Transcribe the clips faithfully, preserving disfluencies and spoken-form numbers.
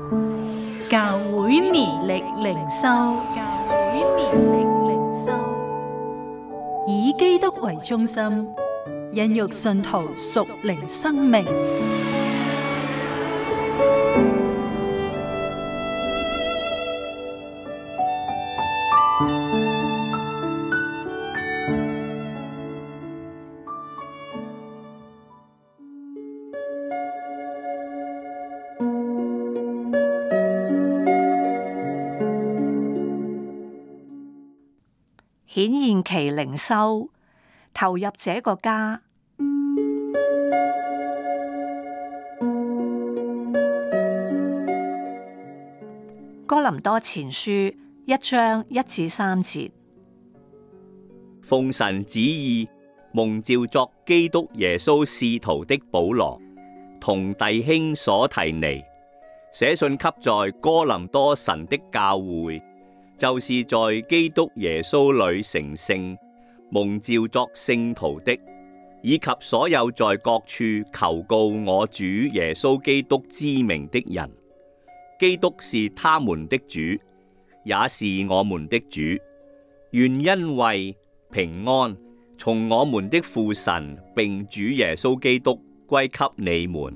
教會年曆靈修，教會年曆靈修，以基督為中心，孕育信徒屬靈生命。 顯現期靈修，投入這個家。哥林多前書一章一至三節。 奉神旨意蒙召作基督耶穌使徒的保羅，同弟兄所提尼，寫信給在哥林多神的教會，就是在基督耶穌裏成聖、蒙召作聖徒的，以及所有在各處求告我主耶穌基督之名的人。基督是他們的主，也是我們的主。願恩惠、平安從我們的父神並主耶穌基督歸給你們。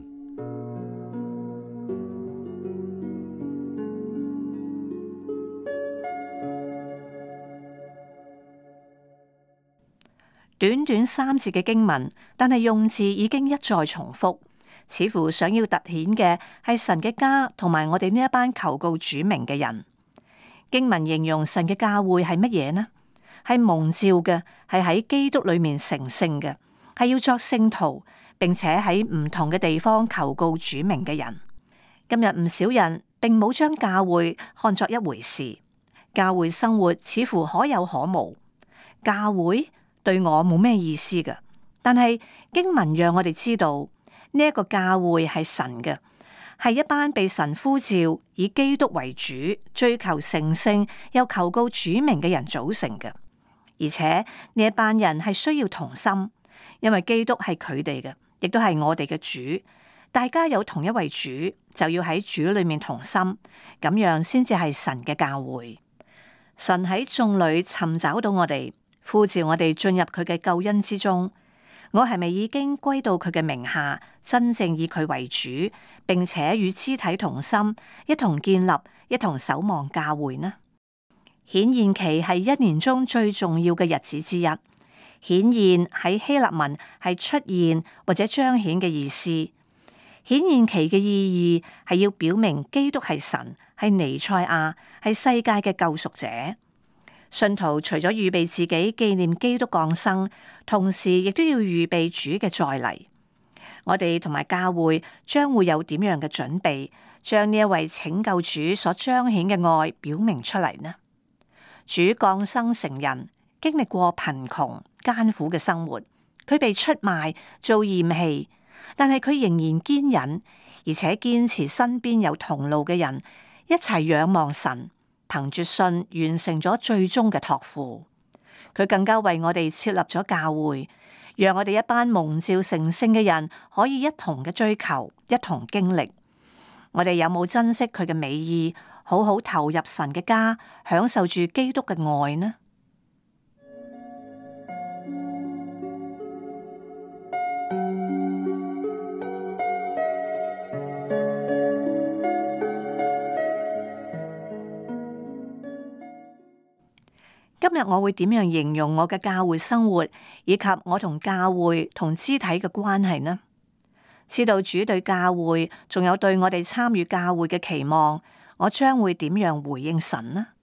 短短三節嘅經文，但係用字已經一再重複，似乎想要突顯嘅係神嘅家同埋我哋呢一班求告主名嘅人。經文形容神嘅教會係乜嘢呢？係蒙召嘅，係喺基督裏面成聖嘅，係要作聖徒，並且喺唔同嘅地方求告主名嘅人。今日唔少人並冇將教會看作一回事，教會生活似乎可有可無，教會對我冇咩意思嘅。但係經文讓我哋知道呢一個教會係神嘅，係一班被神呼召以基督為主、追求成聖又求告主名嘅人組成嘅。而且呢一班人係需要同心，因為基督係佢哋嘅，亦都係我哋嘅主。大家有同一位主，就要喺主裏面同心，咁樣先至係神嘅教會。神喺眾裏尋找到我哋，呼召我哋進入佢嘅救恩之中。我係咪已經歸到佢嘅名下，真正以佢為主，並且與肢體同心，一同建立、一同守望教會呢？顯現期係一年中最重要嘅日子之一。顯現喺希臘文係出現或者彰顯嘅意思。顯現期嘅意義係要表明基督係神，係彌賽亞，係世界嘅救贖者。信徒除咗預備自己紀念基督降生，同時亦都要預備主嘅再嚟。我哋同埋教會將會有點樣嘅準備，將呢一位拯救主所彰顯嘅愛表明出嚟呢？主降生成人，經歷過貧窮艱苦嘅生活，佢被出賣做嫌棄，但係佢仍然堅忍，而且堅持身邊有同路嘅人一齊仰望神，憑住信完成咗最終嘅託付。佢更加為我哋設立咗教會，讓我哋一班蒙召成聖嘅人可以一同嘅追求，一同經歷。我哋有冇珍惜佢嘅美意，好好投入神嘅家，享受住基督嘅愛呢？今日我會點樣形容我嘅教會生活，以及我同教會同肢體嘅關係呢？知道主對教會，仲有對我哋參與教會嘅期望，我將會點樣回應神呢？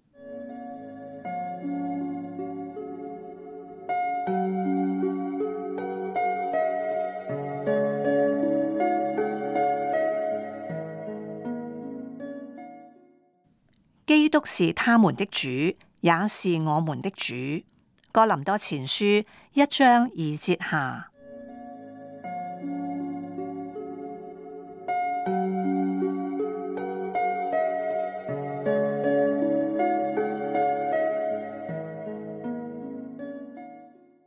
基督是他們的主，也是我們的主。哥林多前書一章二節下。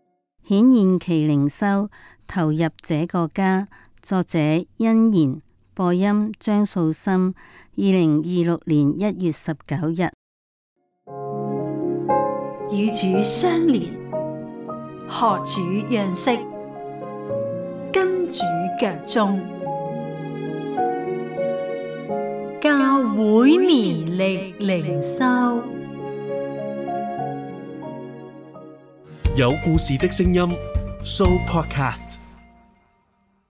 顯現期靈修，投入這個家。作者：恩言， 播音張素心，二零二六年一月十九日。 與主相連，學主樣式，跟主腳蹤，教會年曆靈修， 有故事的聲音 Show Podcast。